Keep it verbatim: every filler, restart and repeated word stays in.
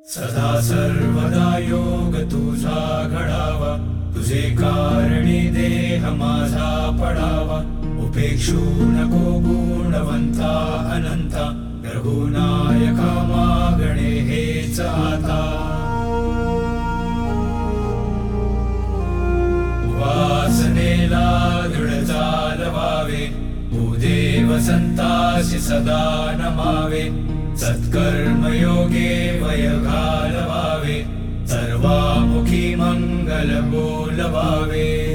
सदा सर्वदा योग तुझा घडावा, तुझे कारणी देह माझा पडावा. उपेक्षू नको गुणवंता अनंता, रघुनायका मागणे हेच आता. वासनेला दृढ चालवावे, भूदेव संतासी सदा नमावे. सत्कर्मयोगे वय घालवावे, सर्वामुखी मंगल बोलवावे.